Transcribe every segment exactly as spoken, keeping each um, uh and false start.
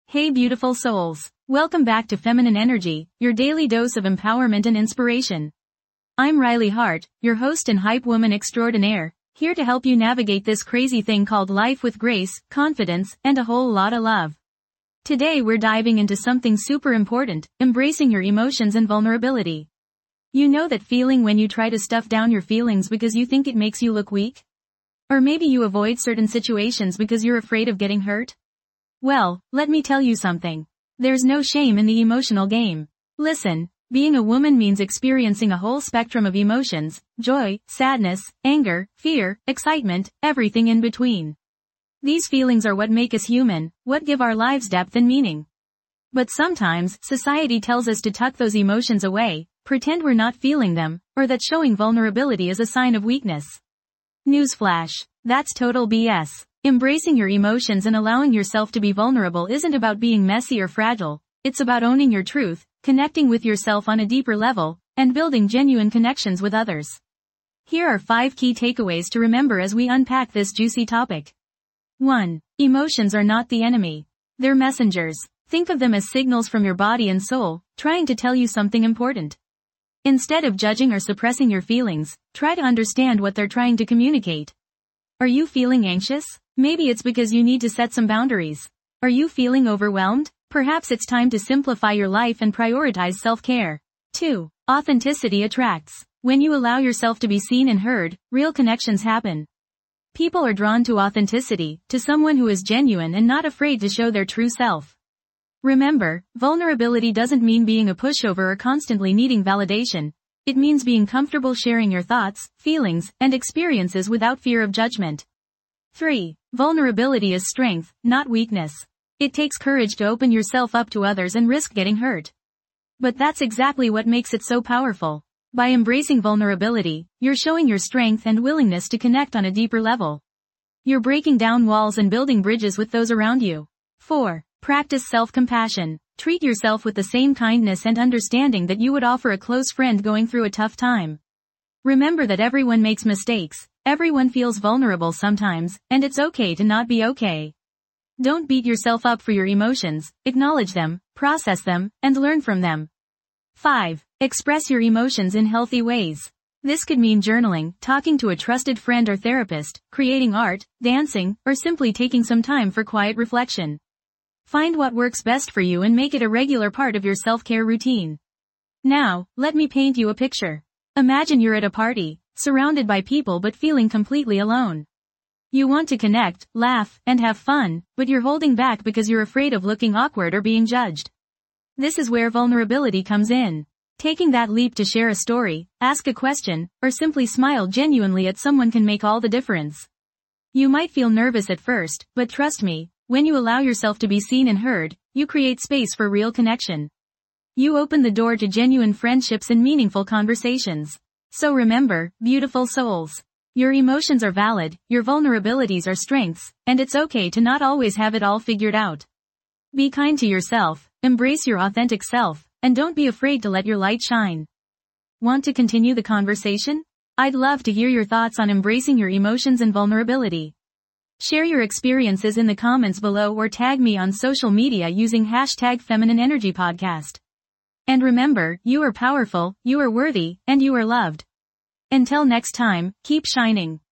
Hey beautiful souls. Welcome back to Feminine Energy, your daily dose of empowerment and inspiration. I'm Riley Hart, your host and hype woman extraordinaire, here to help you navigate this crazy thing called life with grace, confidence, and a whole lot of love. Today we're diving into something super important, embracing your emotions and vulnerability. You know that feeling when you try to stuff down your feelings because you think it makes you look weak? Or maybe you avoid certain situations because you're afraid of getting hurt? Well, let me tell you something. There's no shame in the emotional game. Listen, being a woman means experiencing a whole spectrum of emotions, joy, sadness, anger, fear, excitement, everything in between. These feelings are what make us human, what give our lives depth and meaning. But sometimes, society tells us to tuck those emotions away, pretend we're not feeling them, or that showing vulnerability is a sign of weakness. Newsflash. That's total B S. Embracing your emotions and allowing yourself to be vulnerable isn't about being messy or fragile, it's about owning your truth, connecting with yourself on a deeper level, and building genuine connections with others. Here are five key takeaways to remember as we unpack this juicy topic. one. Emotions are not the enemy. They're messengers. Think of them as signals from your body and soul, trying to tell you something important. Instead of judging or suppressing your feelings, try to understand what they're trying to communicate. Are you feeling anxious? Maybe it's because you need to set some boundaries. Are you feeling overwhelmed? Perhaps it's time to simplify your life and prioritize self-care. two. Authenticity attracts. When you allow yourself to be seen and heard, real connections happen. People are drawn to authenticity, to someone who is genuine and not afraid to show their true self. Remember, vulnerability doesn't mean being a pushover or constantly needing validation. It means being comfortable sharing your thoughts, feelings, and experiences without fear of judgment. three. Vulnerability is strength, not weakness. It takes courage to open yourself up to others and risk getting hurt. But that's exactly what makes it so powerful. By embracing vulnerability, you're showing your strength and willingness to connect on a deeper level. You're breaking down walls and building bridges with those around you. four. Practice self-compassion. Treat yourself with the same kindness and understanding that you would offer a close friend going through a tough time. Remember that everyone makes mistakes, everyone feels vulnerable sometimes, and it's okay to not be okay. Don't beat yourself up for your emotions, acknowledge them, process them, and learn from them. five. Express your emotions in healthy ways. This could mean journaling, talking to a trusted friend or therapist, creating art, dancing, or simply taking some time for quiet reflection. Find what works best for you and make it a regular part of your self-care routine. Now, let me paint you a picture. Imagine you're at a party, surrounded by people but feeling completely alone. You want to connect, laugh, and have fun, but you're holding back because you're afraid of looking awkward or being judged. This is where vulnerability comes in. Taking that leap to share a story, ask a question, or simply smile genuinely at someone can make all the difference. You might feel nervous at first, but trust me, when you allow yourself to be seen and heard, you create space for real connection. You open the door to genuine friendships and meaningful conversations. So remember, beautiful souls, your emotions are valid, your vulnerabilities are strengths, and it's okay to not always have it all figured out. Be kind to yourself, embrace your authentic self, and don't be afraid to let your light shine. Want to continue the conversation? I'd love to hear your thoughts on embracing your emotions and vulnerability. Share your experiences in the comments below or tag me on social media using hashtag Feminine Energy Podcast. And remember, you are powerful, you are worthy, and you are loved. Until next time, keep shining.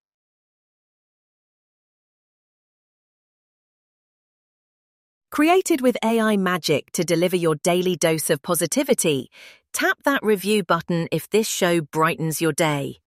Created with A I magic to deliver your daily dose of positivity, tap that review button if this show brightens your day.